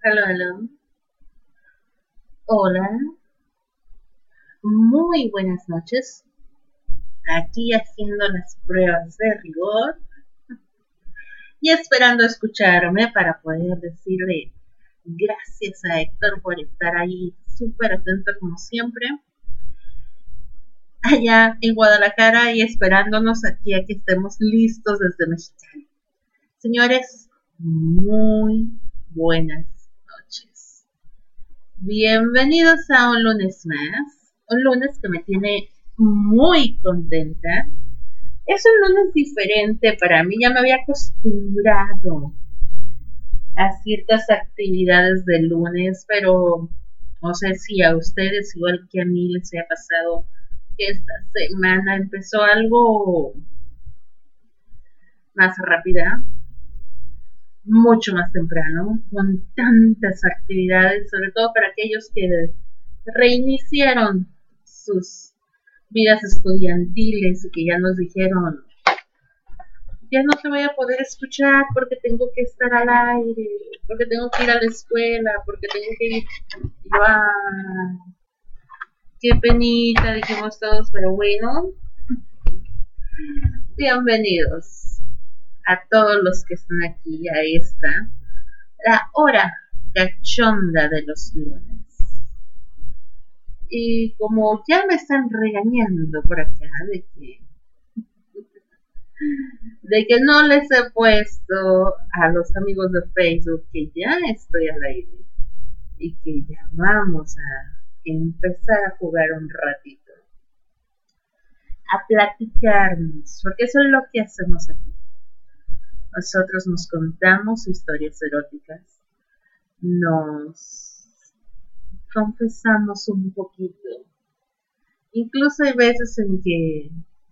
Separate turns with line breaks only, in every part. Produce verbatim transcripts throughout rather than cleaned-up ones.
Hello, hello. Hola. Muy buenas noches. Aquí haciendo las pruebas de rigor y esperando escucharme para poder decirle gracias a Héctor por estar ahí súper atento como siempre. Allá en Guadalajara y esperándonos aquí a que estemos listos desde Mexicali. Señores, muy buenas noches. Bienvenidos a un lunes más. Un lunes que me tiene muy contenta. Es un lunes diferente para mí. Ya me había acostumbrado a ciertas actividades del lunes, pero no sé si a ustedes, igual que a mí, les haya pasado que esta semana empezó algo más rápida, mucho más temprano, con tantas actividades, sobre todo para aquellos que reiniciaron sus vidas estudiantiles y que ya nos dijeron, ya no te voy a poder escuchar porque tengo que estar al aire, porque tengo que ir a la escuela, porque tengo que ir. Y yo, ah, qué penita, dijimos todos, pero bueno, bienvenidos a todos los que están aquí a esta, la hora cachonda de los lunes. Y como ya me están regañando por acá de que de que no les he puesto a los amigos de Facebook que ya estoy al aire y que ya vamos a empezar a jugar un ratito, a platicarnos, porque eso es lo que hacemos aquí. Nosotros nos contamos historias eróticas, nos confesamos un poquito, incluso hay veces en que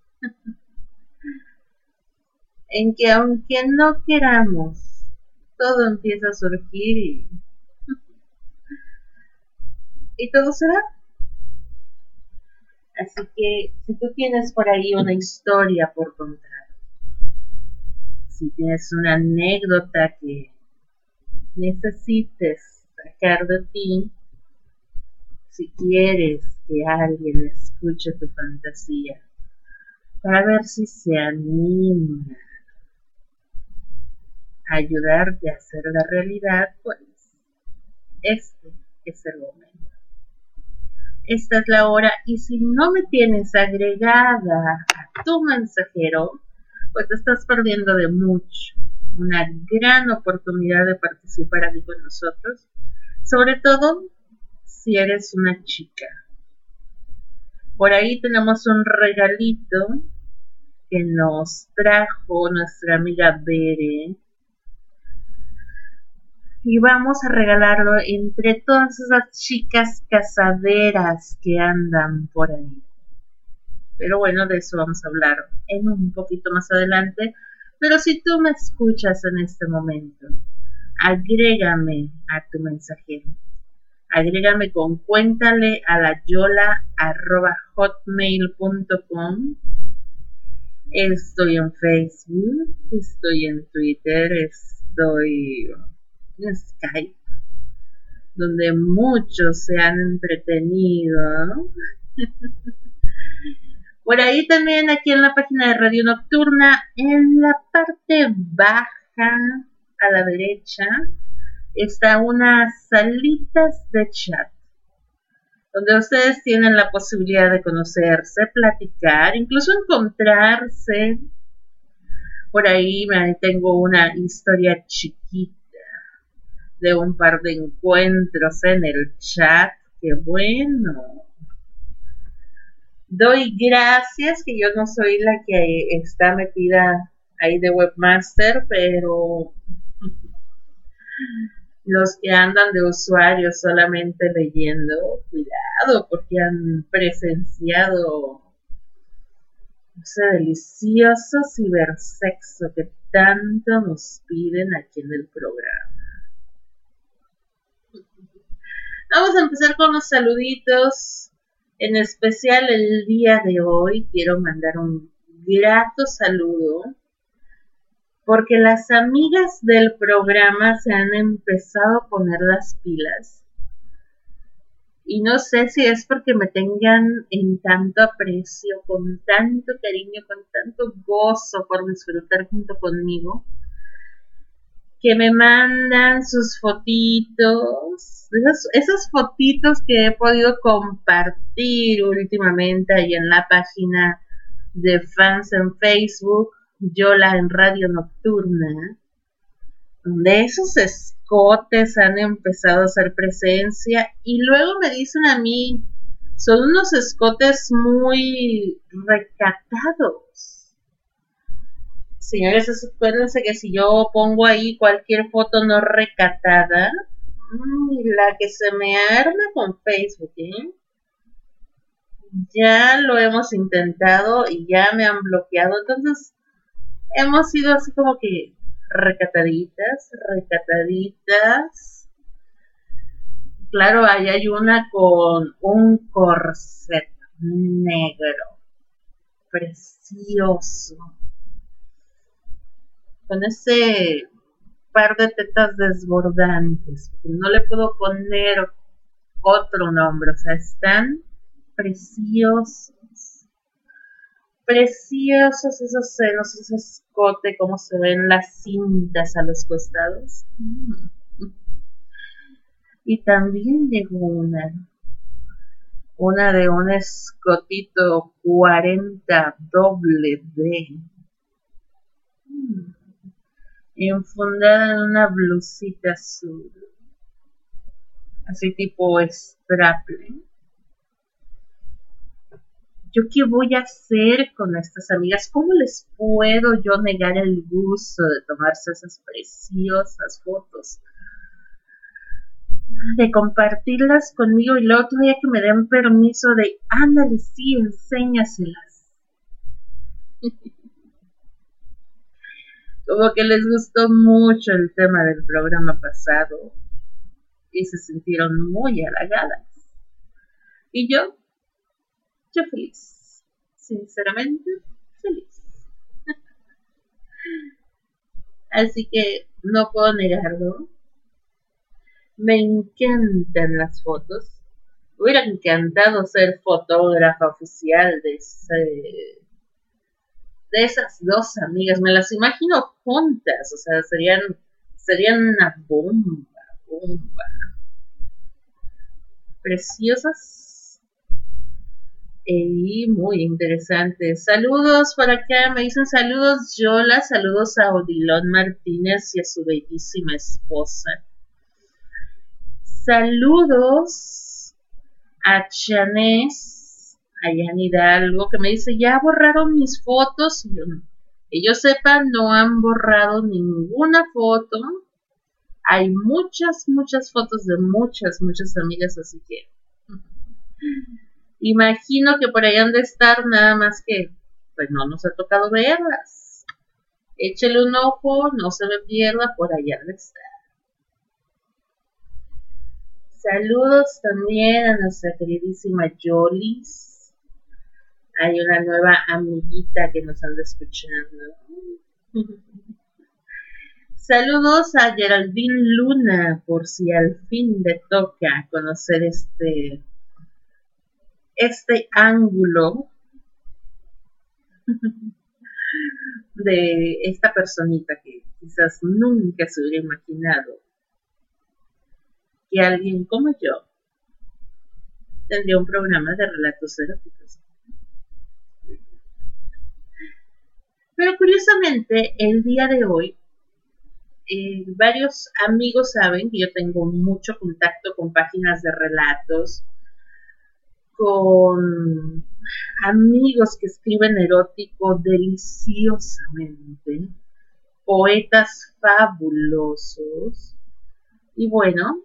en que aunque no queramos, todo empieza a surgir y, y todo se da. Así que si tú tienes por ahí una historia por contar, si tienes una anécdota que necesites sacar de ti, si quieres que alguien escuche tu fantasía, para ver si se anima a ayudarte a hacer la realidad, pues este es el momento. Esta es la hora, y si no me tienes agregada a tu mensajero, pues te estás perdiendo de mucho. Una gran oportunidad de participar aquí con nosotros, sobre todo si eres una chica. Por ahí tenemos un regalito que nos trajo nuestra amiga Bere, y vamos a regalarlo entre todas esas chicas casaderas que andan por ahí. Pero bueno, de eso vamos a hablar en un poquito más adelante. Pero si tú me escuchas en este momento, agrégame a tu mensajero. Agrégame con cuéntale a la yola arroba hotmail punto com. Estoy en Facebook, estoy en Twitter, estoy en Skype, donde muchos se han entretenido. Por ahí también, aquí en la página de Radio Nocturna, en la parte baja a la derecha, está unas salitas de chat, donde ustedes tienen la posibilidad de conocerse, platicar, incluso encontrarse. Por ahí tengo una historia chiquita de un par de encuentros en el chat. ¡Qué bueno! Doy gracias, que yo no soy la que está metida ahí de webmaster, pero los que andan de usuarios solamente leyendo, cuidado, porque han presenciado ese delicioso cibersexo que tanto nos piden aquí en el programa. Vamos a empezar con los saluditos. En especial el día de hoy quiero mandar un grato saludo porque las amigas del programa se han empezado a poner las pilas. Y no sé si es porque me tengan en tanto aprecio, con tanto cariño, con tanto gozo por disfrutar junto conmigo, que me mandan sus fotitos, esas, esas fotitos que he podido compartir últimamente ahí en la página de fans en Facebook, Yola en Radio Nocturna, donde esos escotes han empezado a hacer presencia y luego me dicen a mí, son unos escotes muy recatados. Señores, acuérdense que si yo pongo ahí cualquier foto no recatada, la que se me arma con Facebook, ¿eh? Ya lo hemos intentado y ya me han bloqueado, entonces hemos sido así como que recataditas, recataditas. Claro, ahí hay una con un corset negro, precioso, con ese par de tetas desbordantes, no le puedo poner otro nombre, o sea, están preciosos, preciosos esos senos, ese escote, como se ven las cintas a los costados. Y también llegó una, una de un escotito cuarenta doble D, enfundada en una blusita azul, así tipo straple. ¿Yo qué voy a hacer con estas amigas? ¿Cómo les puedo yo negar el gusto de tomarse esas preciosas fotos? De compartirlas conmigo y luego todavía que me den permiso de, ándale, sí, enséñaselas. Como que les gustó mucho el tema del programa pasado y se sintieron muy halagadas. Y yo, yo feliz, sinceramente feliz. Así que no puedo negarlo. Me encantan las fotos. Me hubiera encantado ser fotógrafa oficial de ese, de esas dos amigas. Me las imagino juntas, o sea, serían, serían una bomba, bomba. Preciosas y muy interesantes. Saludos por acá, me dicen saludos Yola, saludos a Odilon Martínez y a su bellísima esposa. Saludos a Chanés, allá en Hidalgo, que me dice, ya borraron mis fotos. Y yo, que yo sepa, no han borrado ninguna foto. Hay muchas, muchas fotos de muchas, muchas amigas, así que imagino que por ahí han de estar, nada más que, pues no nos ha tocado verlas. Échele un ojo, no se me pierda, por allá han de estar. Saludos también a nuestra queridísima Yolis. Hay una nueva amiguita que nos anda escuchando. Saludos a Geraldine Luna, por si al fin le toca conocer este, este ángulo de esta personita que quizás nunca se hubiera imaginado que alguien como yo tendría un programa de relatos eróticos. Pero curiosamente, el día de hoy, eh, varios amigos saben que yo tengo mucho contacto con páginas de relatos, con amigos que escriben erótico deliciosamente, poetas fabulosos, y bueno,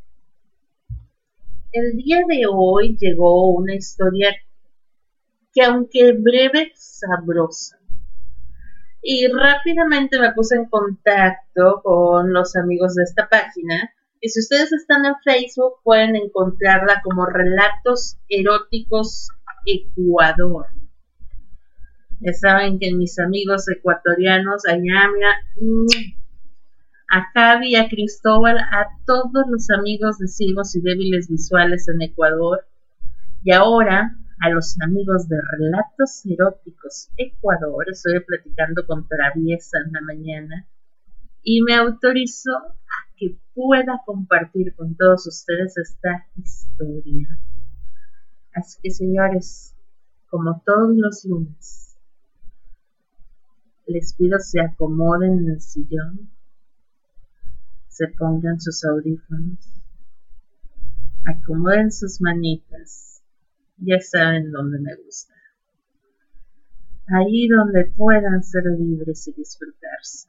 el día de hoy llegó una historia que, aunque breve, sabrosa. Y rápidamente me puse en contacto con los amigos de esta página. Y si ustedes están en Facebook, pueden encontrarla como Relatos Eróticos Ecuador. Ya saben que mis amigos ecuatorianos, allá, mira, a Javi, a Cristóbal, a todos los amigos de ciegos y débiles visuales en Ecuador, y ahora a los amigos de Relatos Eróticos Ecuador. Estoy platicando con Traviesa en la mañana y me autorizó a que pueda compartir con todos ustedes esta historia. Así que, señores, como todos los lunes, les pido se acomoden en el sillón, se pongan sus audífonos, acomoden sus manitas, ya saben dónde me gusta, ahí donde puedan ser libres y disfrutarse.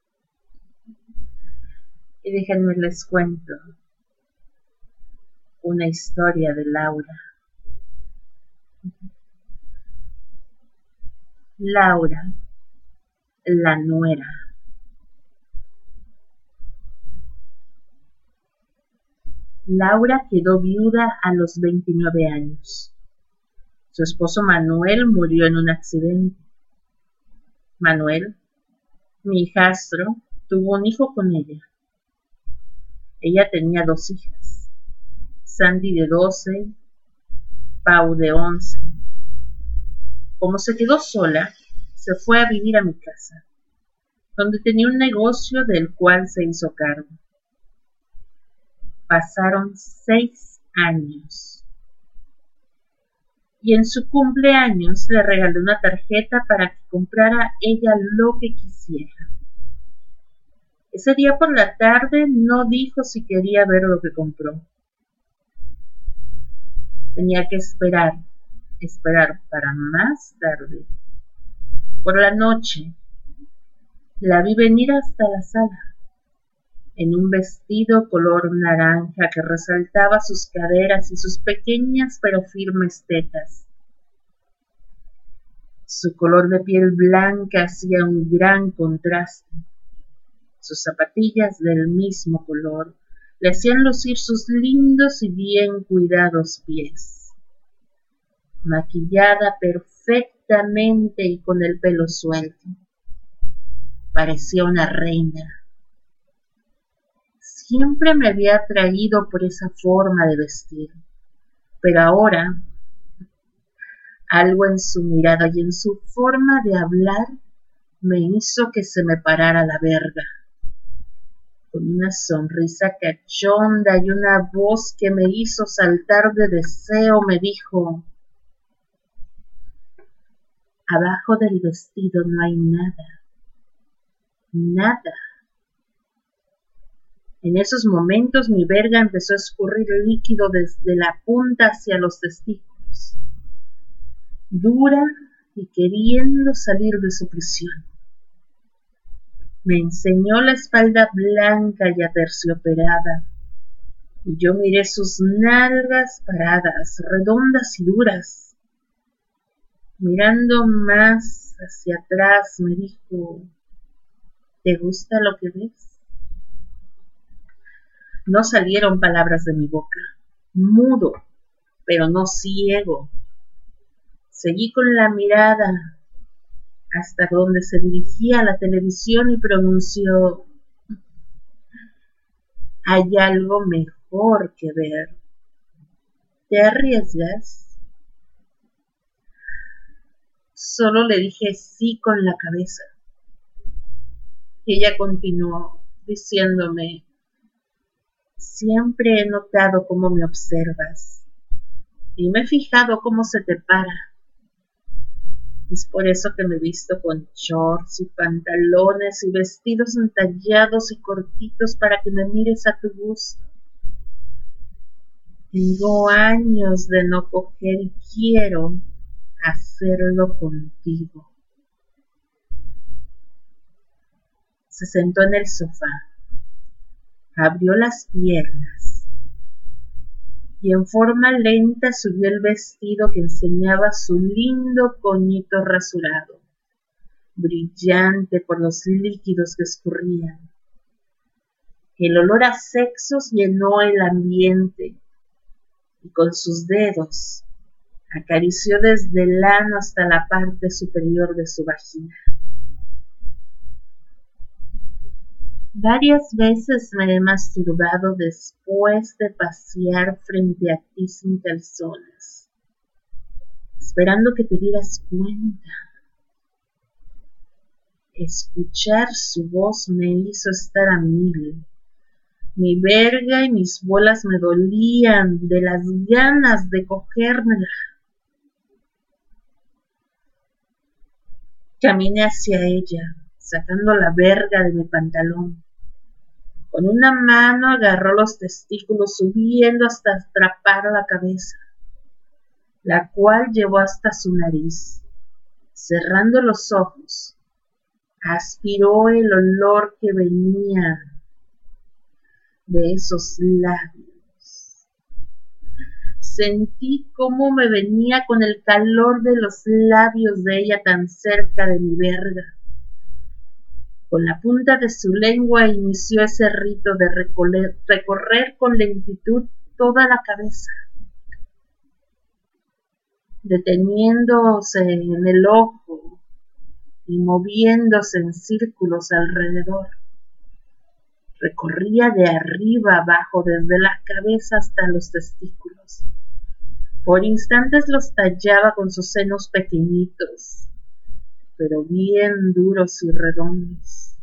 Y déjenme les cuento una historia de Laura. Laura, la nuera. Laura quedó viuda a los veintinueve años. Su esposo Manuel murió en un accidente. Manuel, mi hijastro, tuvo un hijo con ella. Ella tenía dos hijas, Sandy de doce, Pau de once. Como se quedó sola, se fue a vivir a mi casa, donde tenía un negocio del cual se hizo cargo. Pasaron seis años. Y en su cumpleaños le regalé una tarjeta para que comprara ella lo que quisiera. Ese día por la tarde no dijo si quería ver lo que compró. Tenía que esperar, esperar para más tarde. Por la noche, la vi venir hasta la sala, en un vestido color naranja que resaltaba sus caderas y sus pequeñas pero firmes tetas. Su color de piel blanca hacía un gran contraste. Sus zapatillas del mismo color le hacían lucir sus lindos y bien cuidados pies. Maquillada perfectamente y con el pelo suelto, parecía una reina. Siempre me había atraído por esa forma de vestir, pero ahora algo en su mirada y en su forma de hablar me hizo que se me parara la verga. Con una sonrisa cachonda y una voz que me hizo saltar de deseo, me dijo: abajo del vestido no hay nada, nada. En esos momentos mi verga empezó a escurrir líquido desde la punta hacia los testículos, dura y queriendo salir de su prisión. Me enseñó la espalda blanca y aterciopelada, y yo miré sus nalgas paradas, redondas y duras. Mirando más hacia atrás me dijo: ¿te gusta lo que ves? No salieron palabras de mi boca, mudo, pero no ciego. Seguí con la mirada hasta donde se dirigía la televisión y pronunció: hay algo mejor que ver. ¿Te arriesgas? Solo le dije sí con la cabeza. Ella continuó diciéndome: siempre he notado cómo me observas y me he fijado cómo se te para. Es por eso que me visto con shorts y pantalones y vestidos entallados y cortitos para que me mires a tu gusto. Tengo años de no coger y quiero hacerlo contigo. Se sentó en el sofá, abrió las piernas y en forma lenta subió el vestido que enseñaba su lindo coñito rasurado, brillante por los líquidos que escurrían. El olor a sexos llenó el ambiente y con sus dedos Acarició desde el ano hasta la parte superior de su vagina. Varias veces me he masturbado después de pasear frente a ti sin calzones, esperando que te dieras cuenta. Escuchar su voz me hizo estar a mil. Mi verga y mis bolas me dolían de las ganas de cogérmela. Caminé hacia ella, sacando la verga de mi pantalón. Con una mano agarró los testículos subiendo hasta atrapar la cabeza, la cual llevó hasta su nariz. Cerrando los ojos, aspiró el olor que venía de esos labios. Sentí cómo me venía con el calor de los labios de ella tan cerca de mi verga. Con la punta de su lengua inició ese rito de recorrer, recorrer con lentitud toda la cabeza, deteniéndose en el ojo y moviéndose en círculos alrededor. Recorría de arriba abajo, desde la cabeza hasta los testículos. Por instantes los tallaba con sus senos pequeñitos, pero bien duros y redondos,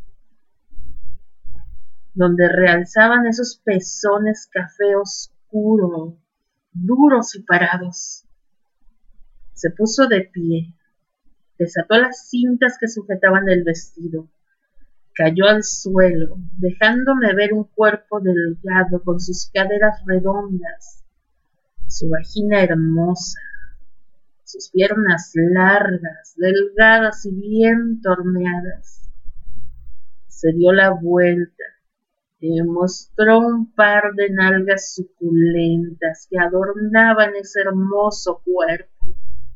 donde realzaban esos pezones café oscuro, duros y parados. Se puso de pie, desató las cintas que sujetaban el vestido, cayó al suelo, dejándome ver un cuerpo delgado con sus caderas redondas, su vagina hermosa, sus piernas largas, delgadas y bien torneadas. Se dio la vuelta y me mostró un par de nalgas suculentas que adornaban ese hermoso cuerpo.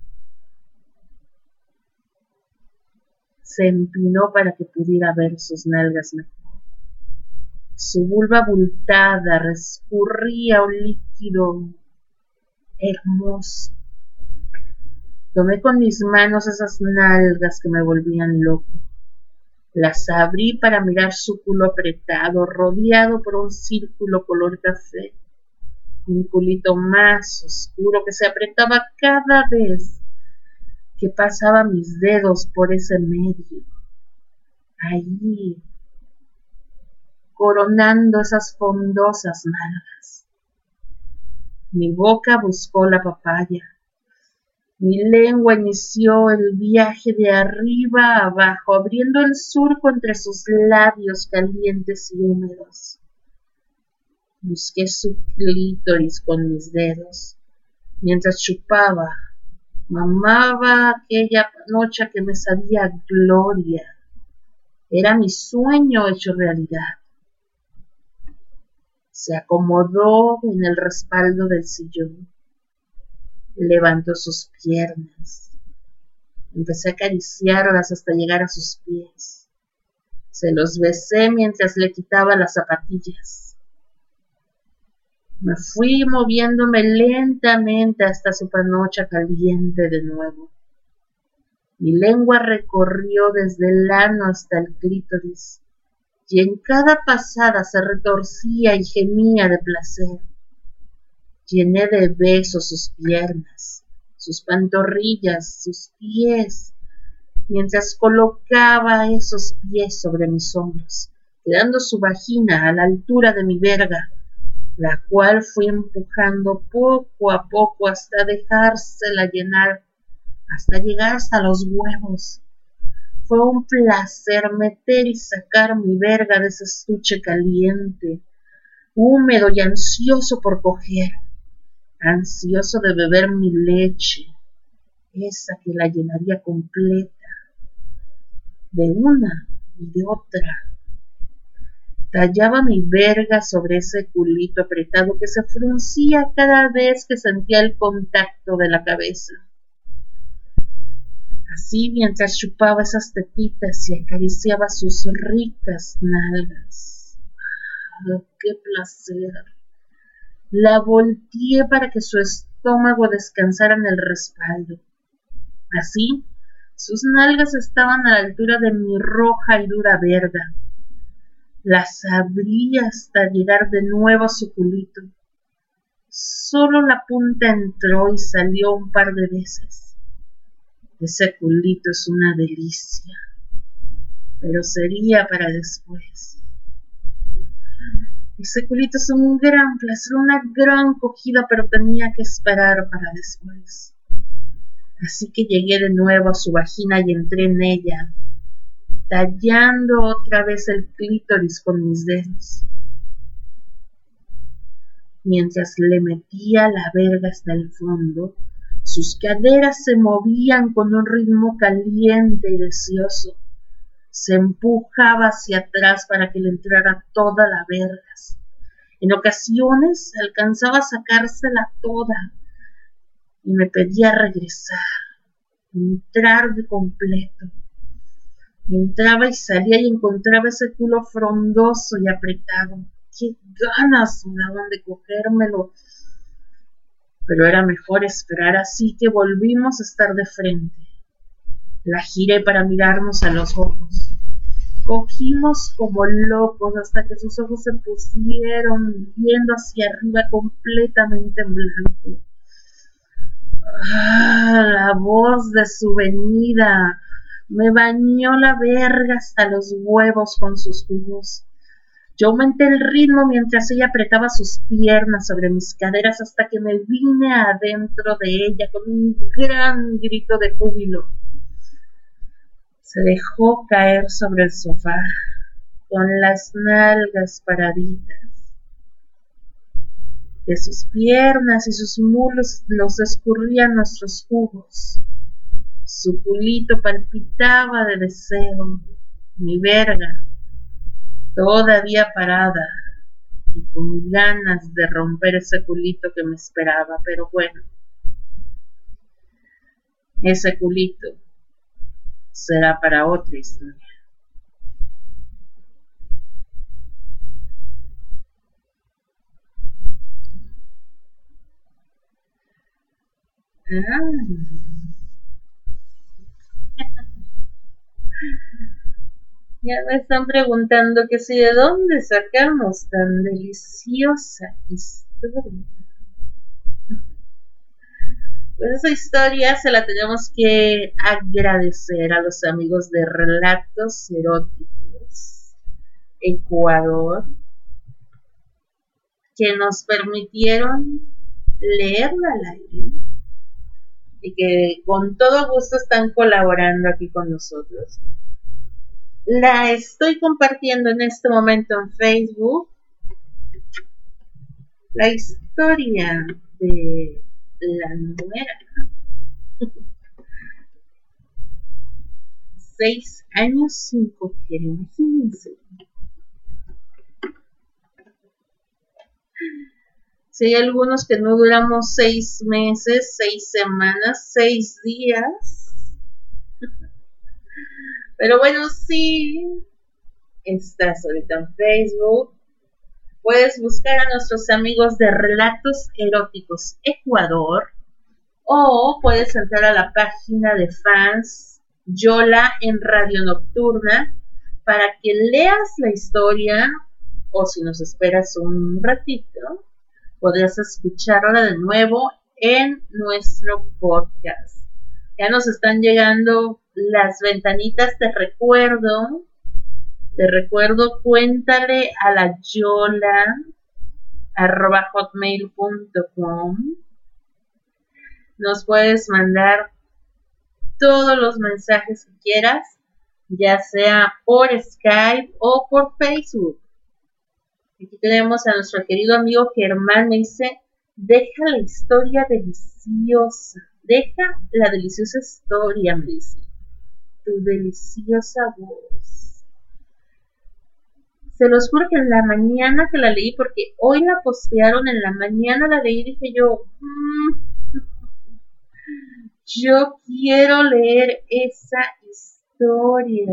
Se empinó para que pudiera ver sus nalgas mejor. Su vulva abultada rescurría un líquido hermoso. Tomé con mis manos esas nalgas que me volvían loco. Las abrí para mirar su culo apretado, rodeado por un círculo color café. Un culito más oscuro que se apretaba cada vez que pasaba mis dedos por ese medio. Allí, coronando esas fondosas nalgas. Mi boca buscó la papaya. Mi lengua inició el viaje de arriba a abajo, abriendo el surco entre sus labios calientes y húmedos. Busqué su clítoris con mis dedos, mientras chupaba, mamaba aquella noche que me sabía gloria. Era mi sueño hecho realidad. Se acomodó en el respaldo del sillón. Levantó sus piernas. Empecé a acariciarlas hasta llegar a sus pies. Se los besé mientras le quitaba las zapatillas. Me fui moviéndome lentamente hasta su panocha caliente de nuevo. Mi lengua recorrió desde el ano hasta el clítoris, y en cada pasada se retorcía y gemía de placer. Llené de besos sus piernas, sus pantorrillas, sus pies, mientras colocaba esos pies sobre mis hombros, quedando su vagina a la altura de mi verga, la cual fui empujando poco a poco hasta dejársela llenar, hasta llegar hasta los huevos. Fue un placer meter y sacar mi verga de ese estuche caliente, húmedo y ansioso por coger. Ansioso de beber mi leche, esa que la llenaría completa, de una y de otra. Tallaba mi verga sobre ese culito apretado que se fruncía cada vez que sentía el contacto de la cabeza. Así, mientras chupaba esas tetitas y acariciaba sus ricas nalgas. ¡Oh, qué placer! La volteé para que su estómago descansara en el respaldo. Así, sus nalgas estaban a la altura de mi roja y dura verga. Las abrí hasta llegar de nuevo a su culito. Solo la punta entró y salió un par de veces. Ese culito es una delicia, pero sería para después. Ese culito es un gran placer, una gran cogida, pero tenía que esperar para después. Así que llegué de nuevo a su vagina y entré en ella, tallando otra vez el clítoris con mis dedos. Mientras le metía la verga hasta el fondo, sus caderas se movían con un ritmo caliente y deseoso. Se empujaba hacia atrás para que le entrara toda la vergas. En ocasiones alcanzaba a sacársela toda y me pedía regresar, entrar de completo. Entraba y salía y encontraba ese culo frondoso y apretado. Qué ganas me daban de cogérmelo, pero era mejor esperar, así que volvimos a estar de frente. La giré para mirarnos a los ojos. Cogimos como locos hasta que sus ojos se pusieron viendo hacia arriba completamente en blanco. Ah, la voz de su venida me bañó la verga hasta los huevos con sus jugos. Yo aumenté el ritmo mientras ella apretaba sus piernas sobre mis caderas hasta que me vine adentro de ella con un gran grito de júbilo. Se dejó caer sobre el sofá, con las nalgas paraditas. De sus piernas y sus mulos los escurrían nuestros jugos. Su culito palpitaba de deseo. Mi verga, todavía parada y con ganas de romper ese culito que me esperaba, pero bueno, ese culito será para otra historia. Ah. Ya me están preguntando que si de dónde sacamos tan deliciosa historia. Pues esa historia se la tenemos que agradecer a los amigos de Relatos Eróticos Ecuador, que nos permitieron leerla al aire y que con todo gusto están colaborando aquí con nosotros. La estoy compartiendo en este momento en Facebook. La historia de la nuera. Seis años sin coger, imagínense. Si hay algunos que no duramos seis meses, seis semanas, seis días. Pero bueno, sí, estás ahorita en Facebook. Puedes buscar a nuestros amigos de Relatos Eróticos Ecuador o puedes entrar a la página de fans Yola en Radio Nocturna para que leas la historia, o si nos esperas un ratito, podrás escucharla de nuevo en nuestro podcast. Ya nos están llegando las ventanitas, te recuerdo, te recuerdo, cuéntale a la Yola arroba hotmail punto com. Nos puedes mandar todos los mensajes que quieras, ya sea por Skype o por Facebook. Aquí tenemos a nuestro querido amigo Germán, me dice, deja la historia deliciosa, deja la deliciosa historia, me dice, tu deliciosa voz. Se los juro que en la mañana que la leí, porque hoy la postearon, en la mañana la leí y dije yo, mmm, yo quiero leer esa historia.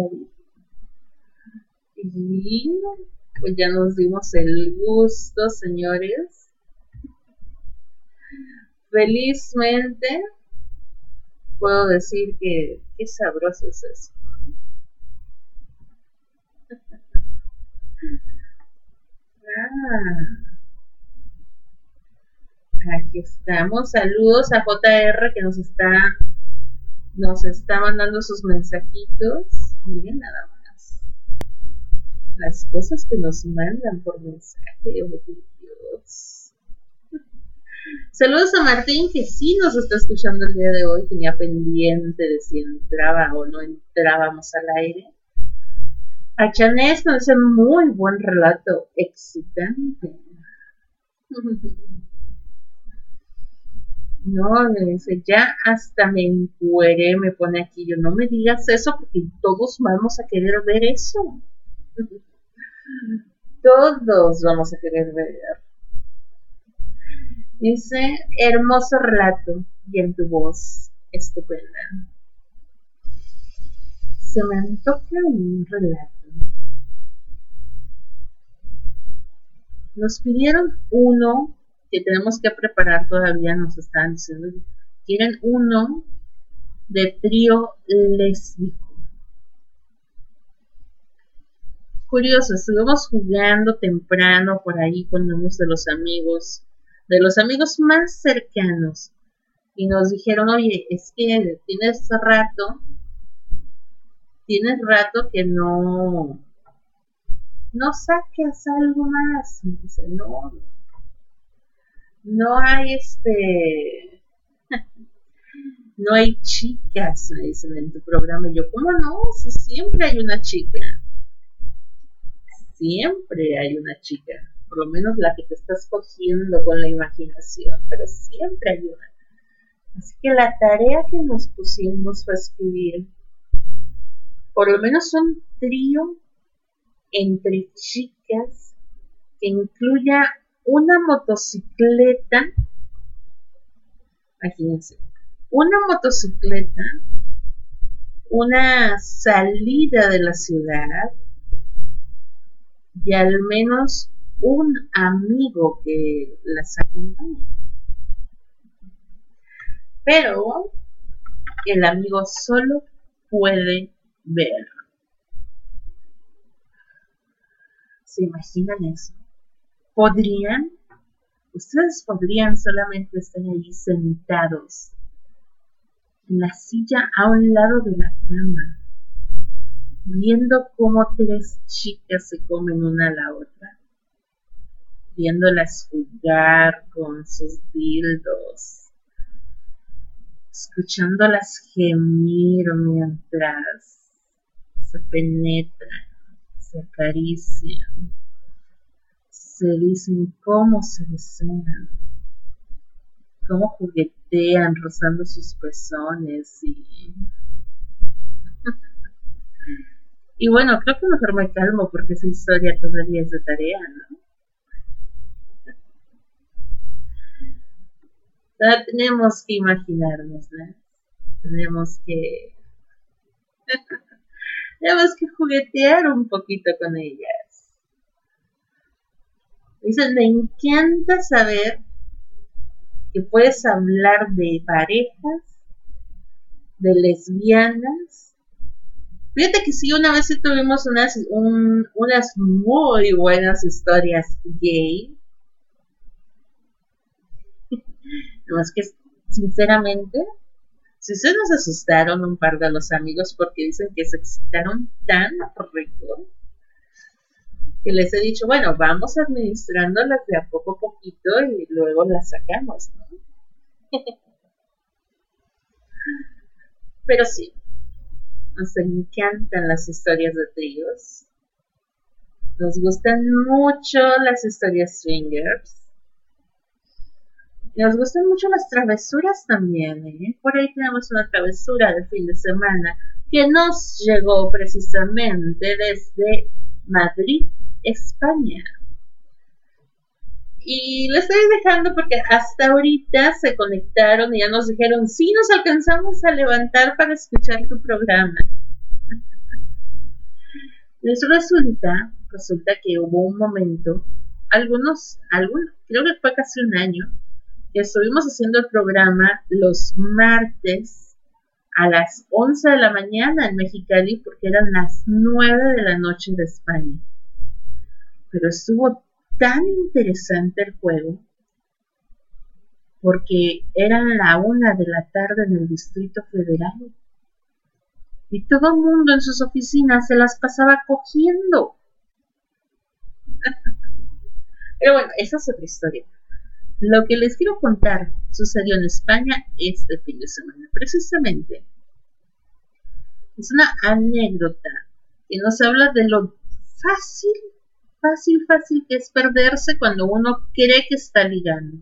Y pues ya nos dimos el gusto, señores. Felizmente puedo decir que qué sabroso es eso. Ah, aquí estamos. Saludos a J R que nos está nos está mandando sus mensajitos. Miren nada más las cosas que nos mandan por mensaje. Oh, Dios. Saludos a Martín, que sí nos está escuchando el día de hoy. Tenía pendiente de si entraba o no entrábamos al aire. A Chanés con ese muy buen relato, excitante. No, me dice, ya hasta me encueré, me pone aquí. Yo, no me digas eso porque todos vamos a querer ver eso. Todos vamos a querer ver. Dice, hermoso relato y en tu voz estupenda. Se me antoja un relato. Nos pidieron uno que tenemos que preparar todavía, nos están diciendo. Quieren uno de trío lésbico. Curioso, estuvimos jugando temprano por ahí con unos de los amigos, de los amigos más cercanos, y nos dijeron, oye, es que tienes rato, tienes rato que no, no saques algo más. Y dice, no, no hay este, no hay chicas, me dicen en tu programa. Y yo, ¿cómo no? Si siempre hay una chica. Siempre hay una chica, por lo menos la que te estás cogiendo con la imaginación, pero siempre hay una. Así que la tarea que nos pusimos fue escribir por lo menos un trío entre chicas que incluya una motocicleta, imagínense, una motocicleta, una salida de la ciudad, y al menos un amigo que las acompañe. Pero el amigo solo puede ver. ¿Se imaginan eso? ¿Podrían? Ustedes podrían solamente estar ahí sentados en la silla a un lado de la cama, viendo cómo tres chicas se comen una a la otra, viéndolas jugar con sus dildos, escuchándolas gemir mientras se penetran, se acarician, se dicen cómo se desean, cómo juguetean rozando sus pezones y... Y bueno, creo que mejor me calmo porque esa historia todavía es de tarea, ¿no? Todavía tenemos que imaginarnos, ¿no? Tenemos que... tenemos que juguetear un poquito con ellas. Dicen, me encanta saber que puedes hablar de parejas, de lesbianas. Fíjate que sí, una vez sí tuvimos unas, un, unas muy buenas historias gay. Más que, sinceramente, si se nos asustaron un par de los amigos porque dicen que se excitaron tan rico, que les he dicho, bueno, vamos administrándolas de a poco a poquito y luego las sacamos, ¿no? Pero sí, nos encantan las historias de tríos. Nos gustan mucho las historias swingers. Nos gustan mucho las travesuras también, ¿eh? Por ahí tenemos una travesura de fin de semana que nos llegó precisamente desde Madrid, España. Y lo estoy dejando porque hasta ahorita se conectaron y ya nos dijeron, sí, nos alcanzamos a levantar para escuchar tu programa. Les resulta, resulta que hubo un momento, algunos, algunos, creo que fue casi un año, que estuvimos haciendo el programa los martes a las once de la mañana en Mexicali, porque eran las nueve de la noche de España. Pero estuvo tan interesante el juego, porque eran la una de la tarde en el Distrito Federal. Y todo el mundo en sus oficinas se las pasaba cogiendo. Pero bueno, esa es otra historia. Lo que les quiero contar sucedió en España este fin de semana. Precisamente, es una anécdota que nos habla de lo fácil, fácil, fácil que es perderse cuando uno cree que está ligando.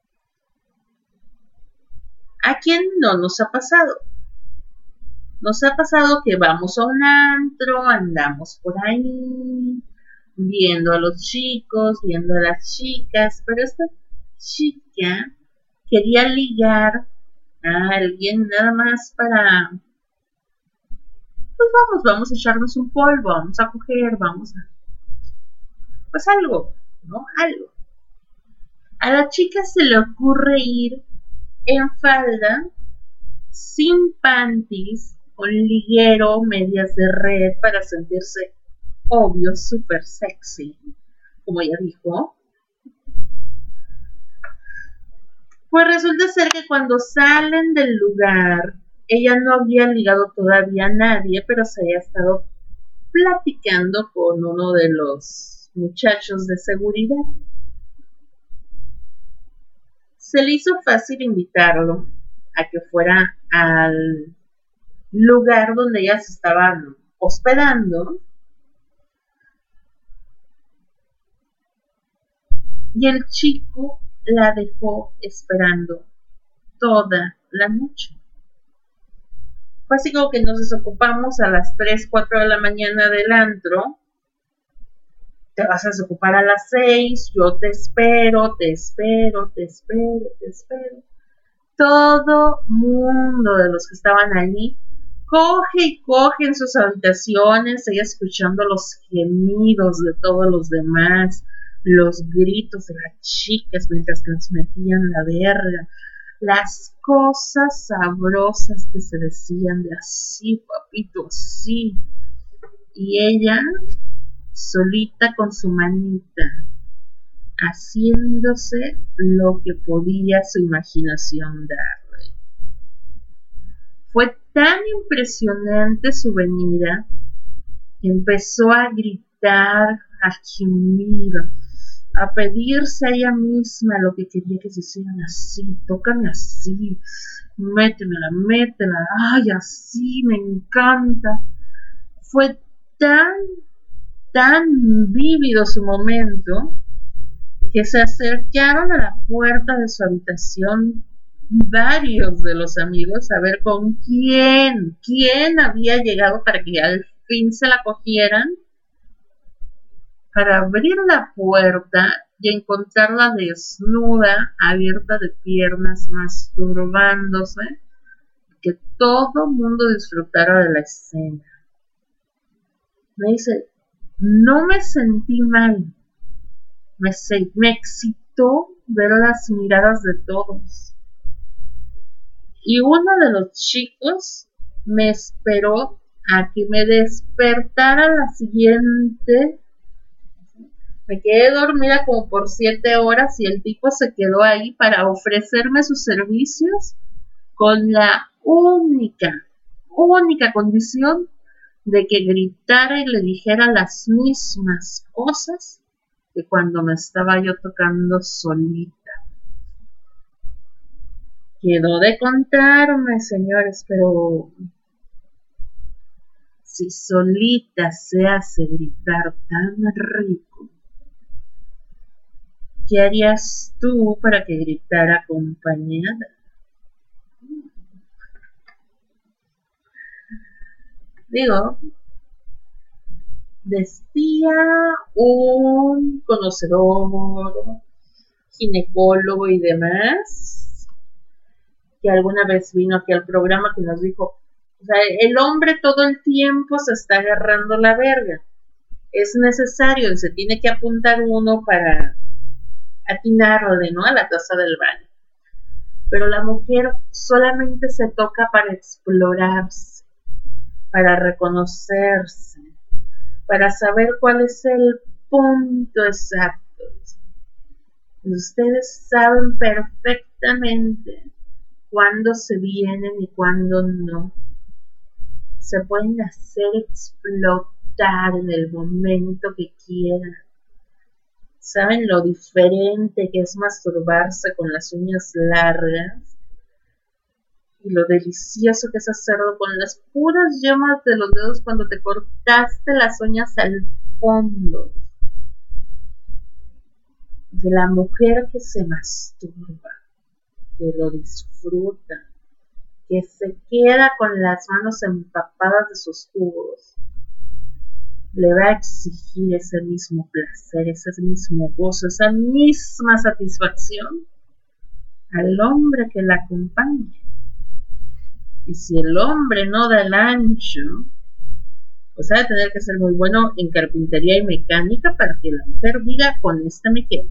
¿A quién no nos ha pasado? Nos ha pasado que vamos a un antro, andamos por ahí, viendo a los chicos, viendo a las chicas, pero esta chica quería ligar a alguien nada más para, pues vamos, vamos a echarnos un polvo, vamos a coger, vamos a, pues algo, ¿no? Algo. A la chica se le ocurre ir en falda, sin panties, con liguero, medias de red para sentirse obvio, súper sexy, como ella dijo. Pues resulta ser que cuando salen del lugar, ella no había ligado todavía a nadie, pero se había estado platicando con uno de los muchachos de seguridad. Se le hizo fácil invitarlo a que fuera al lugar donde ellas estaban hospedando. Y el chico la dejó esperando toda la noche. Fue así como que nos desocupamos a las tres, cuatro de la mañana del antro. Te vas a desocupar a las seis, yo te espero, te espero, te espero, te espero. Todo mundo de los que estaban allí coge y coge en sus habitaciones, ella escuchando los gemidos de todos los demás, los gritos de las chicas mientras les metían la verga, las cosas sabrosas que se decían de así, papito, así. Y ella, solita con su manita, haciéndose lo que podía su imaginación darle. Fue tan impresionante su venida que empezó a gritar, a gemir, a pedirse a ella misma lo que quería que se hicieran así, tócame así, métemela, métela, ay, así, me encanta. Fue tan, tan vívido su momento que se acercaron a la puerta de su habitación varios de los amigos a ver con quién, quién había llegado para que al fin se la cogieran, para abrir la puerta y encontrarla desnuda, abierta de piernas, masturbándose, que todo mundo disfrutara de la escena. Me dice, no me sentí mal, me, me excitó ver las miradas de todos. Y uno de los chicos me esperó a que me despertara la siguiente. Me quedé dormida como por siete horas y el tipo se quedó ahí para ofrecerme sus servicios con la única, única condición de que gritara y le dijera las mismas cosas que cuando me estaba yo tocando solita. Quedó de contarme, señores, pero si solita se hace gritar tan rico, ¿qué harías tú para que gritara acompañada? Digo, decía un conocedor, ginecólogo y demás, que alguna vez vino aquí al programa, que nos dijo, o sea, el hombre todo el tiempo se está agarrando la verga. Es necesario, se tiene que apuntar uno para atinarle, ¿no?, a la taza del baño. Pero la mujer solamente se toca para explorarse, para reconocerse, para saber cuál es el punto exacto. Ustedes saben perfectamente cuándo se vienen y cuándo no. Se pueden hacer explotar en el momento que quieran. Saben lo diferente que es masturbarse con las uñas largas y lo delicioso que es hacerlo con las puras yemas de los dedos cuando te cortaste las uñas al fondo. De la mujer que se masturba, que lo disfruta, que se queda con las manos empapadas de sus jugos, le va a exigir ese mismo placer, ese mismo gozo, esa misma satisfacción al hombre que la acompañe. Y si el hombre no da el ancho, pues ha de tener que ser muy bueno en carpintería y mecánica para que la mujer diga, con esta me quedo.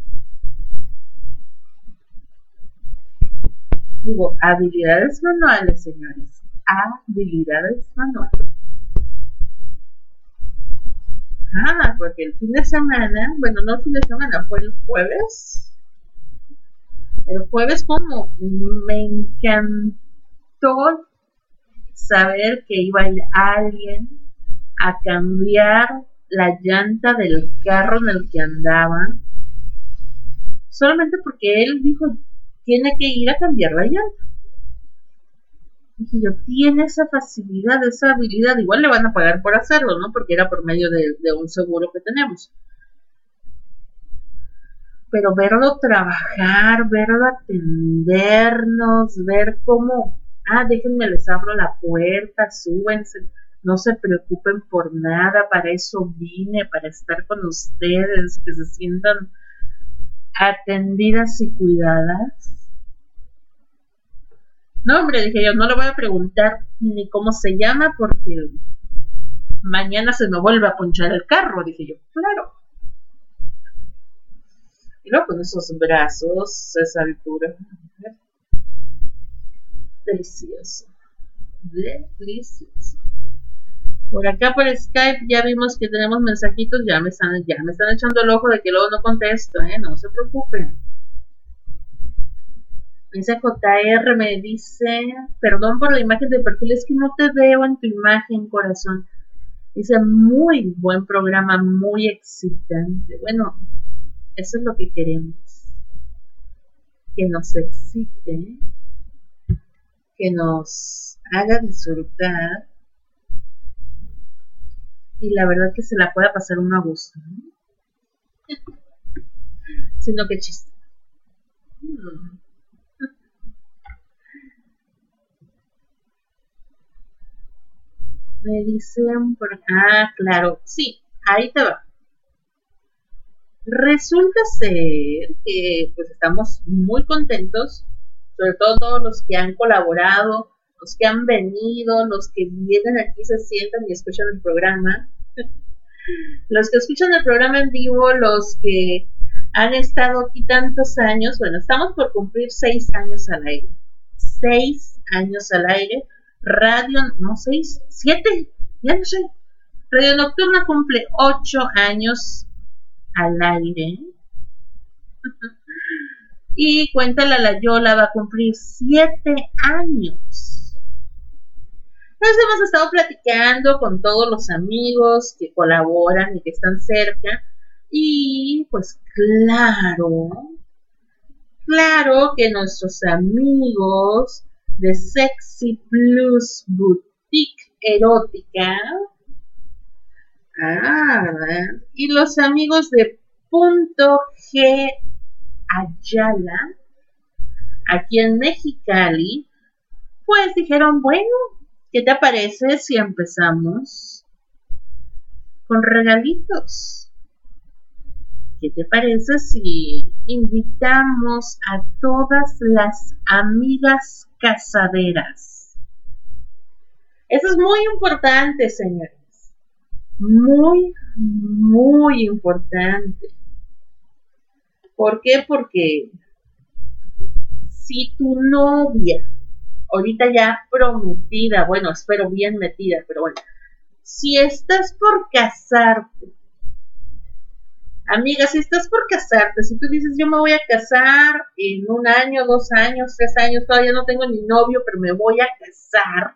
Digo, habilidades manuales, señores. Habilidades manuales. Ah, porque el fin de semana, bueno, no el fin de semana, fue el jueves. El jueves como me encantó saber que iba a ir alguien a cambiar la llanta del carro en el que andaba. Solamente porque él dijo, tiene que ir a cambiar la llanta. Dije yo, tiene esa facilidad, esa habilidad, igual le van a pagar por hacerlo, ¿no? Porque era por medio de, de un seguro que tenemos. Pero verlo trabajar, verlo atendernos, ver cómo, ah, déjenme les abro la puerta, súbense, no se preocupen por nada, para eso vine, para estar con ustedes, que se sientan atendidas y cuidadas. No, hombre, dije yo, no le voy a preguntar ni cómo se llama porque mañana se me vuelve a ponchar el carro, dije yo, claro. Y luego con esos brazos, esa altura. Delicioso. Delicioso. Por acá por Skype ya vimos que tenemos mensajitos, ya me están, ya me están echando el ojo de que luego no contesto, ¿eh? No se preocupen. Dice J R, me dice, perdón por la imagen de perfil, es que no te veo en tu imagen, corazón. Dice, muy buen programa, muy excitante. Bueno, eso es lo que queremos. Que nos excite, que nos haga disfrutar y la verdad que se la pueda pasar uno a gusto, ¿no? Sino que chiste. Hmm. Me dicen por ah, claro, sí, ahí te va. Resulta ser que pues estamos muy contentos, sobre todo todos los que han colaborado, los que han venido, los que vienen aquí, se sientan y escuchan el programa, los que escuchan el programa en vivo, los que han estado aquí tantos años. Bueno, estamos por cumplir seis años al aire, seis años al aire. Radio, no, seis, siete, ya no sé. Radio Nocturna cumple ocho años al aire. Y Cuéntala la Yola va a cumplir siete años. Nos hemos estado platicando con todos los amigos que colaboran y que están cerca. Y pues claro, claro que nuestros amigos de Sexy Plus Boutique Erótica, ah, ¿verdad? Y los amigos de Punto G Ayala, aquí en Mexicali, pues dijeron, bueno, ¿qué te parece si empezamos con regalitos? ¿Qué te parece si invitamos a todas las amigas casaderas? Eso es muy importante, señores. Muy, muy importante. ¿Por qué? Porque si tu novia, ahorita ya prometida, bueno, espero bien metida, pero bueno, si estás por casarte, amiga, si estás por casarte, si tú dices yo me voy a casar en un año, dos años, tres años, todavía no tengo ni novio, pero me voy a casar,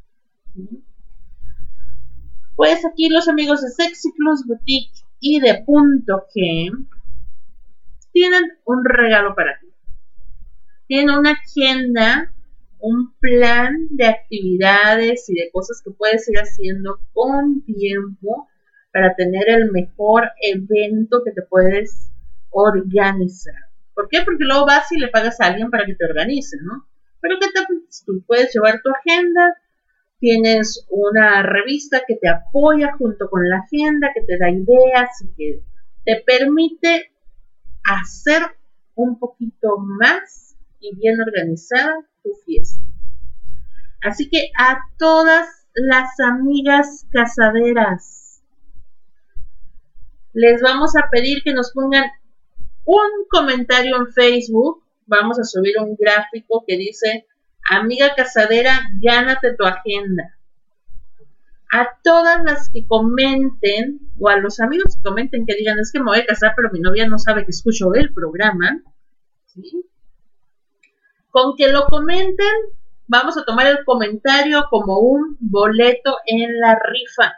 pues aquí los amigos de Sexy Plus Boutique y de Punto G tienen un regalo para ti. Tienen una agenda, un plan de actividades y de cosas que puedes ir haciendo con tiempo para tener el mejor evento que te puedes organizar. ¿Por qué? Porque luego vas y le pagas a alguien para que te organice, ¿no? Pero que te, tú puedes llevar tu agenda, tienes una revista que te apoya junto con la agenda, que te da ideas y que te permite hacer un poquito más y bien organizada tu fiesta. Así que a todas las amigas casaderas les vamos a pedir que nos pongan un comentario en Facebook. Vamos a subir un gráfico que dice: amiga casadera, gánate tu agenda. A todas las que comenten, o a los amigos que comenten, que digan, es que me voy a casar, pero mi novia no sabe que escucho el programa, ¿sí? Con que lo comenten, vamos a tomar el comentario como un boleto en la rifa.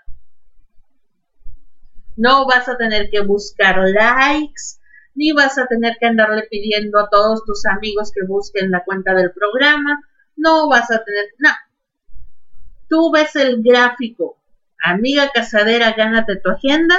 No vas a tener que buscar likes, ni vas a tener que andarle pidiendo a todos tus amigos que busquen la cuenta del programa. No vas a tener, no. Tú ves el gráfico, amiga casadera, gánate tu agenda,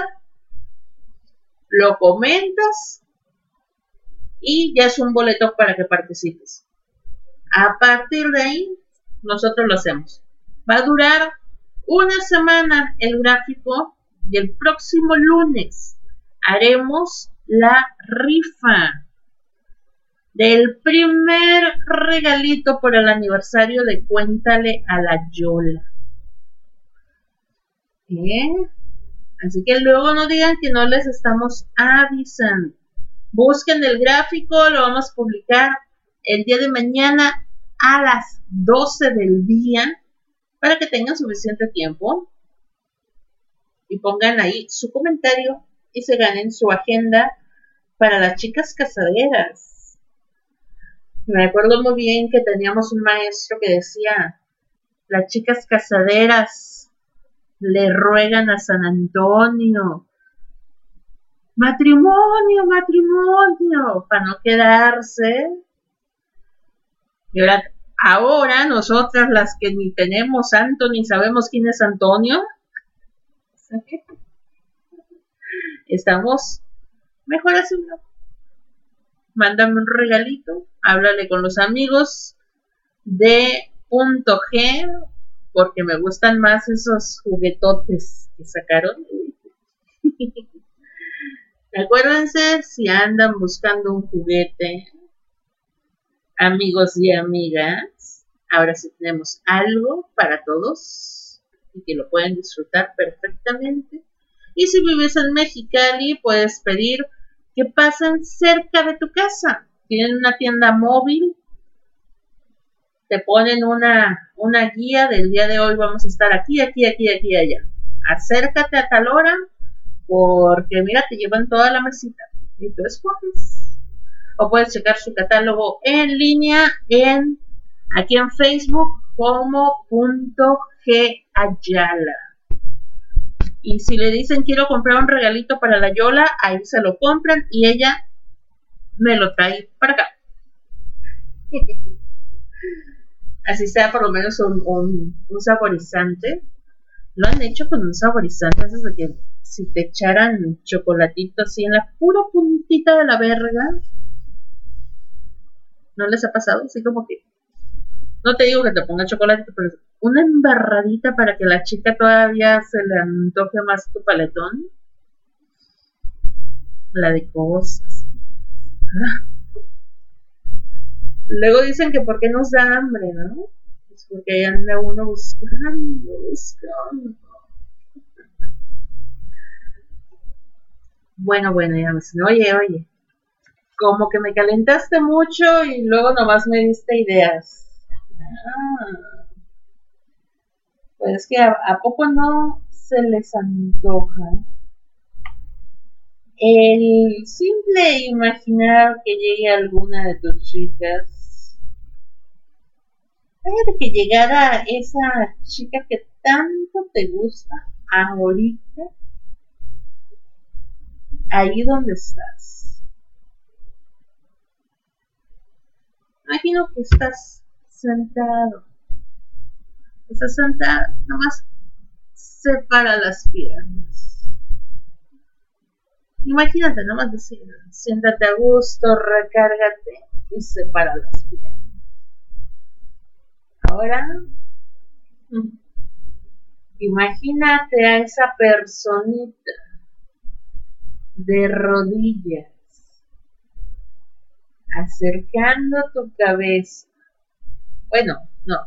lo comentas y ya es un boleto para que participes. A partir de ahí, nosotros lo hacemos. Va a durar una semana el gráfico y el próximo lunes haremos la rifa del primer regalito por el aniversario de Cuéntale a la Yola. ¿Eh? Así que luego no digan que no les estamos avisando. Busquen el gráfico, lo vamos a publicar el día de mañana a las doce del día para que tengan suficiente tiempo y pongan ahí su comentario y se ganen su agenda para las chicas casaderas. Me acuerdo muy bien que teníamos un maestro que decía: las chicas casaderas le ruegan a San Antonio matrimonio, matrimonio, para no quedarse. Y ahora, ahora nosotras las que ni tenemos santo ni sabemos quién es Antonio, estamos mejor haciendo. Mándame un regalito, háblale con los amigos de Punto G, porque me gustan más esos juguetotes que sacaron. Acuérdense, si andan buscando un juguete, amigos y amigas, ahora sí tenemos algo para todos y que lo pueden disfrutar perfectamente. Y si vives en Mexicali, puedes pedir que pasen cerca de tu casa. Tienen una tienda móvil, te ponen una, una guía del día de hoy, vamos a estar aquí, aquí, aquí, aquí, allá. Acércate a tal hora, porque mira, te llevan toda la mesita y tú escoges. O puedes checar su catálogo en línea en aquí en Facebook como Punto G Ayala. Y si le dicen quiero comprar un regalito para la Yola, ahí se lo compran y ella me lo trae para acá. Así sea por lo menos un, un, un saborizante. Lo han hecho con un saborizante, es de que si te echaran chocolatito así en la pura puntita de la verga, ¿no les ha pasado? Así como que, no te digo que te ponga chocolate, pero una embarradita para que la chica todavía se le antoje más tu paletón. La de cosas. Luego dicen que por qué nos da hambre, ¿no? Es porque ahí anda uno buscando, buscando. Bueno, bueno, ya me dicen, oye, oye, Como que me calentaste mucho y luego nomás me diste ideas. Ah, pues que a, a poco no se les antoja el simple imaginar que llegue alguna de tus chicas. Fíjate que llegara esa chica que tanto te gusta ahorita, ahí donde estás. Imagino que estás sentado. Estás sentado, nomás separa las piernas. Imagínate, nomás decir, siéntate a gusto, recárgate y separa las piernas. Ahora, imagínate a esa personita de rodillas, acercando tu cabeza. Bueno, no.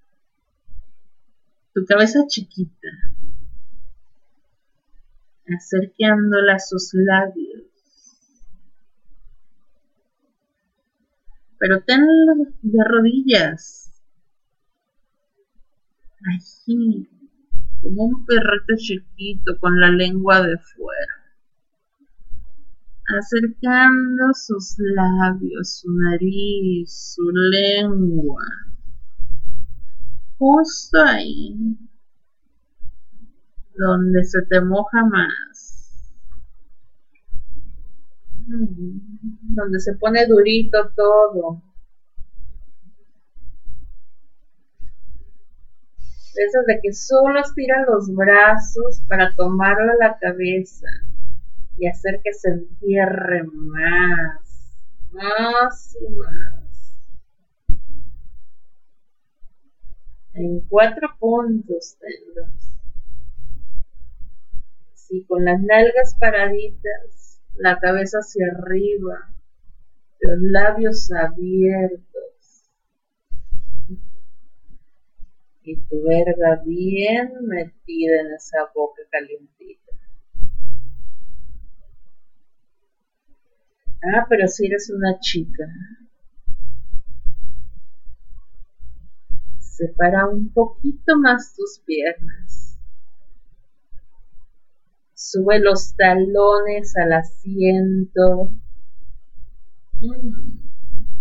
Tu cabeza chiquita, acercándola a sus labios. Pero tenlo de rodillas. Allí, como un perrito chiquito con la lengua de fuera. Acercando sus labios, su nariz, su lengua. Justo ahí, donde se te moja más. Donde se pone durito todo. Eso de que solo estiran los brazos para tomarlo a la cabeza y hacer que se entierre más, más y más. En cuatro puntos tenlos. Sí, con las nalgas paraditas, la cabeza hacia arriba, los labios abiertos. Y tu verga bien metida en esa boca calientita. Ah, pero si eres una chica. Separa un poquito más tus piernas. Sube los talones al asiento. Mm.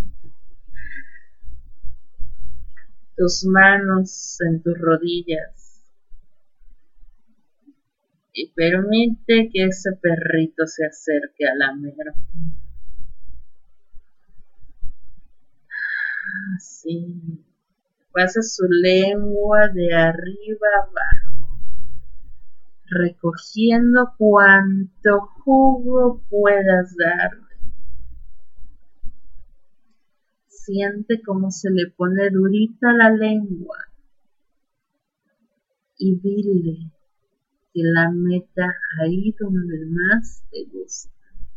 Tus manos en tus rodillas. Y permite que ese perrito se acerque a la mera. Así. Pasa su lengua de arriba abajo, recogiendo cuanto jugo puedas darle. Siente cómo se le pone durita la lengua y dile que la meta ahí donde más te gusta.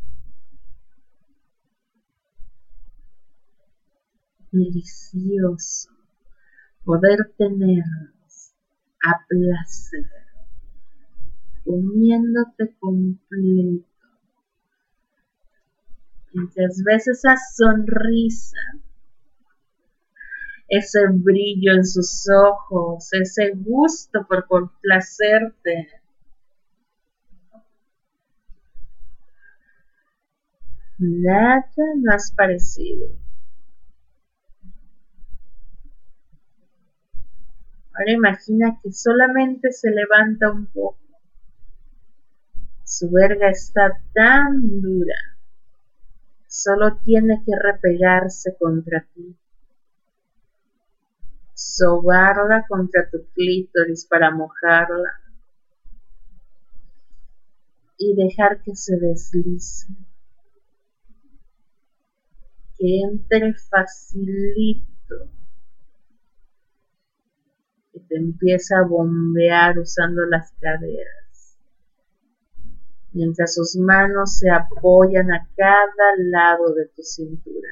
Delicioso poder tenerlos a placer, comiéndote completo. Mientras ves esa sonrisa, ese brillo en sus ojos, ese gusto por complacerte. Nada más parecido. Ahora imagina que solamente se levanta un poco. Su verga está tan dura. Solo tiene que repegarse contra ti. Sobarla contra tu clítoris para mojarla. Y dejar que se deslice. Que entre facilito. Que te empieza a bombear usando las caderas, mientras sus manos se apoyan a cada lado de tu cintura.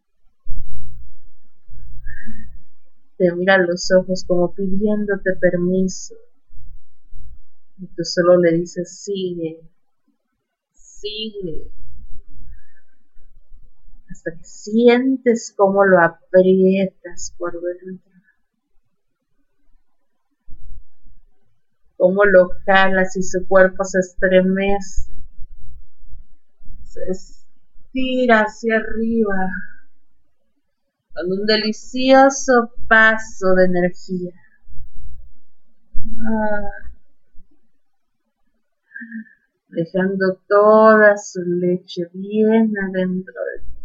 Te mira a los ojos como pidiéndote permiso, y tú solo le dices sigue, sigue. hasta que sientes cómo lo aprietas por dentro, cómo lo jalas y su cuerpo se estremece, se estira hacia arriba con un delicioso paso de energía. Ah, dejando toda su leche bien adentro de ti.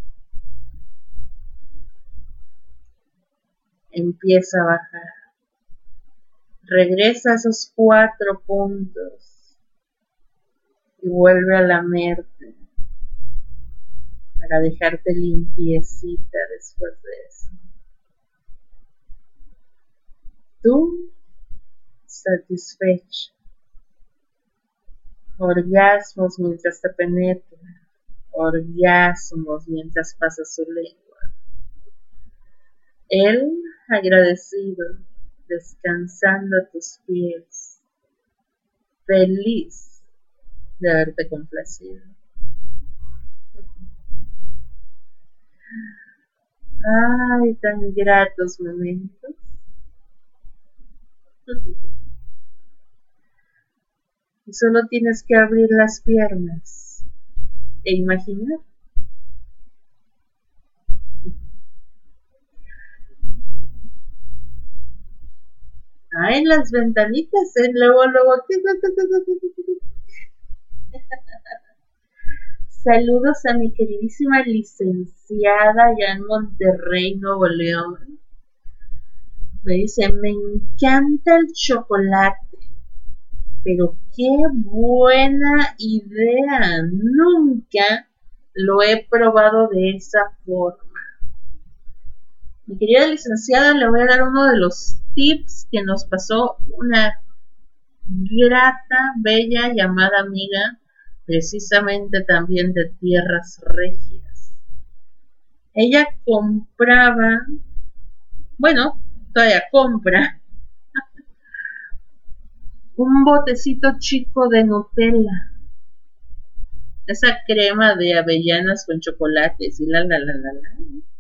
Empieza a bajar. Regresa a esos cuatro puntos y vuelve a lamerte para dejarte limpiecita después de eso. Tú satisfecha. Orgasmos mientras te penetra. Orgasmos mientras pasa su lengua. Él agradecido, descansando a tus pies, feliz de haberte complacido. Ay, tan gratos momentos. Y solo tienes que abrir las piernas e imaginar. Ah, en las ventanitas, ¿eh? luego, luego. Saludos a mi queridísima licenciada allá en Monterrey, Nuevo León. Me dice, me encanta el chocolate, pero qué buena idea. Nunca lo he probado de esa forma. Mi querida licenciada, le voy a dar uno de los tips que nos pasó una grata, bella, llamada amiga, precisamente también de tierras regias. Ella compraba, bueno, todavía compra, un botecito chico de Nutella. Esa crema de avellanas con chocolates y la la la la la.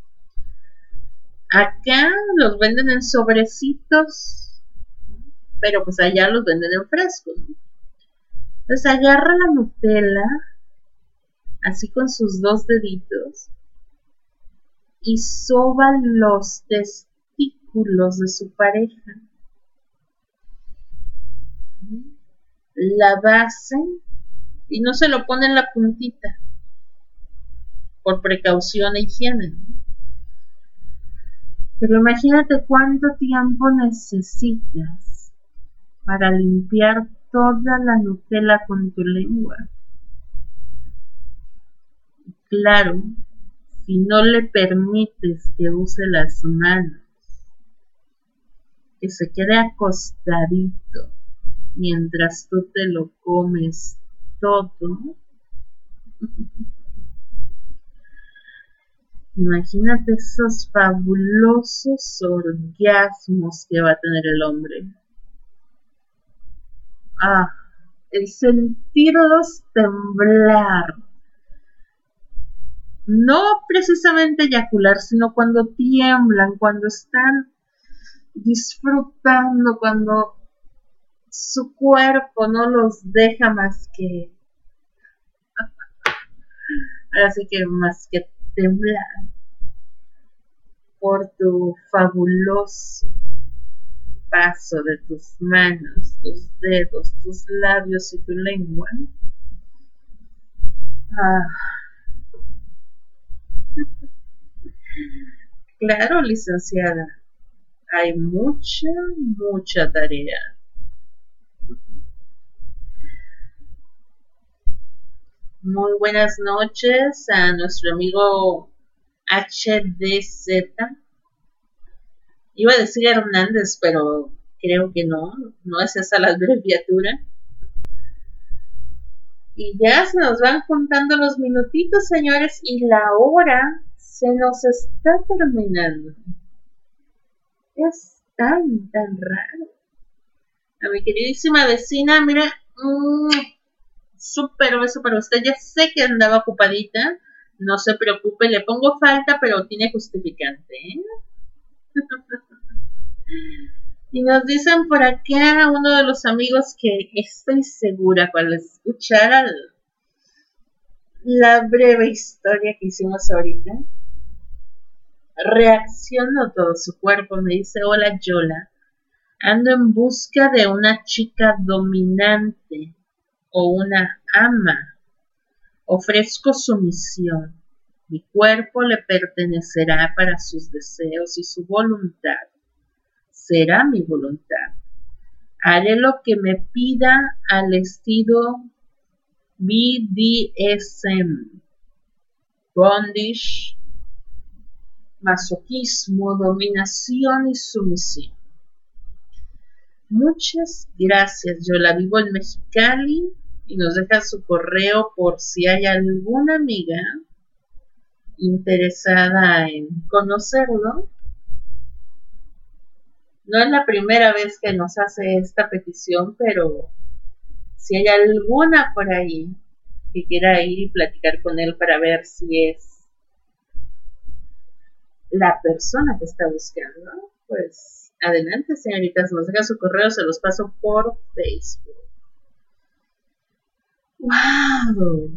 Acá los venden en sobrecitos, pero pues allá los venden en frescos, ¿no? Entonces agarra la Nutella, así con sus dos deditos, y soba los testículos de su pareja. La base, y no se lo pone en la puntita, por precaución e higiene, ¿no? Pero imagínate cuánto tiempo necesitas para limpiar toda la Nutella con tu lengua. Claro, si no le permites que use las manos, que se quede acostadito mientras tú te lo comes todo. Imagínate esos fabulosos orgasmos que va a tener el hombre. Ah, el sentirlos temblar. No precisamente eyacular, sino cuando tiemblan, cuando están disfrutando, cuando su cuerpo no los deja más que, así que más que temblar por tu fabuloso paso de tus manos, tus dedos, tus labios y tu lengua. Ah. Claro, licenciada, hay mucha, mucha tarea. Muy buenas noches a nuestro amigo H D Z. Iba a decir Hernández, pero creo que no, no es esa la abreviatura. Y ya se nos van juntando los minutitos, señores, y la hora se nos está terminando. Es tan, tan raro. A mi queridísima vecina, mira, mmm, súper beso para usted. Ya sé que andaba ocupadita. No se preocupe, le pongo falta, pero tiene justificante, ¿eh? Y nos dicen por acá uno de los amigos que estoy segura cuando escuchara la breve historia que hicimos ahorita, reaccionó todo su cuerpo. Me dice: hola Yola, ando en busca de una chica dominante o una ama. Ofrezco sumisión. Mi cuerpo le pertenecerá para sus deseos y su voluntad será mi voluntad. Haré lo que me pida al estilo B D S M, bondage, masoquismo, dominación y sumisión. Muchas gracias. Yo la vivo en Mexicali y nos deja su correo por si hay alguna amiga interesada en conocerlo. No es la primera vez que nos hace esta petición, pero si hay alguna por ahí que quiera ir y platicar con él para ver si es la persona que está buscando, pues adelante, señoritas, nos deja su correo, se los paso por Facebook. ¡Wow!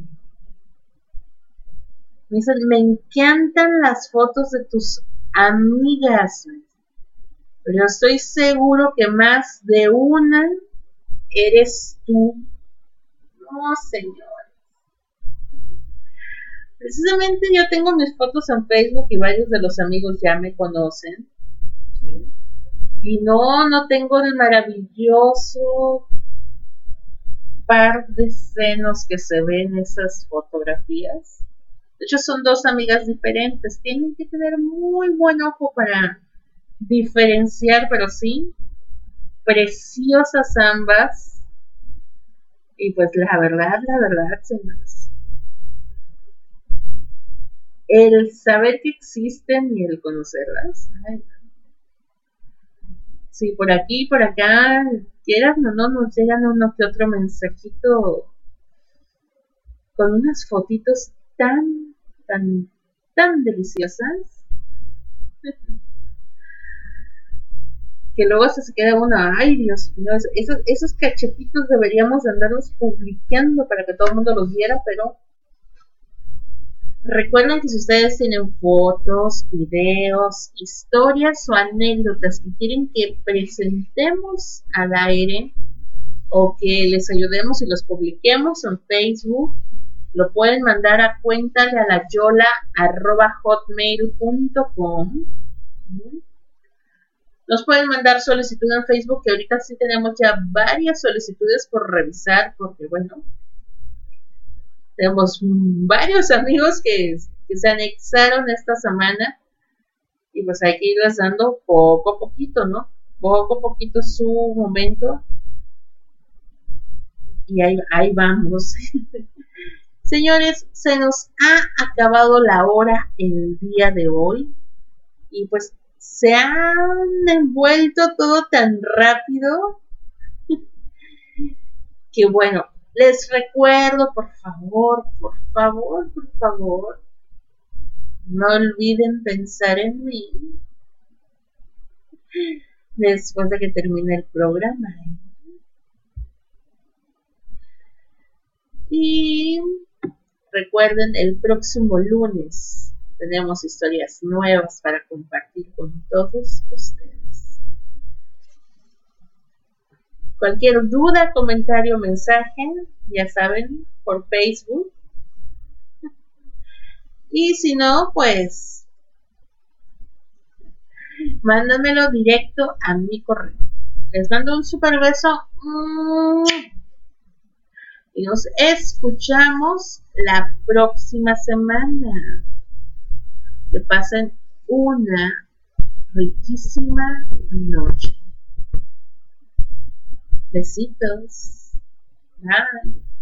Me dicen: me encantan las fotos de tus amigas, pero estoy seguro que más de una eres tú. No, señor. Precisamente yo tengo mis fotos en Facebook y varios de los amigos ya me conocen. ¿Sí? Y no, no tengo el maravilloso par de senos que se ven en esas fotografías. De hecho, son dos amigas diferentes. Tienen que tener muy buen ojo para diferenciar, pero sí, preciosas ambas. Y pues la verdad, la verdad, señores, el saber que existen y el conocerlas. Ay, sí, por aquí, por acá, quieras o no, nos llegan uno que otro mensajito con unas fotitos tan, tan, tan deliciosas que luego se queda uno: ay Dios mío, esos, esos cachetitos deberíamos andarlos publicando para que todo el mundo los viera, pero recuerden que si ustedes tienen fotos, videos, historias o anécdotas que quieren que presentemos al aire o que les ayudemos y los publiquemos en Facebook, lo pueden mandar a cuenta de la yola arroba hotmail punto com. Nos pueden mandar solicitud en Facebook, que ahorita sí tenemos ya varias solicitudes por revisar, porque bueno, tenemos varios amigos que, que se anexaron esta semana y pues hay que irles dando poco a poquito, ¿no? Poco a poquito su momento y ahí, ahí vamos. Señores, se nos ha acabado la hora el día de hoy y pues se han envuelto todo tan rápido que bueno, les recuerdo, por favor, por favor, por favor, no olviden pensar en mí después de que termine el programa. Y recuerden, el próximo lunes tenemos historias nuevas para compartir con todos ustedes. Cualquier duda, comentario, mensaje, ya saben, por Facebook. Y si no, pues mándamelo directo a mi correo. Les mando un super beso. Y nos escuchamos la próxima semana. Que pasen una riquísima noche. Besitos. Bye.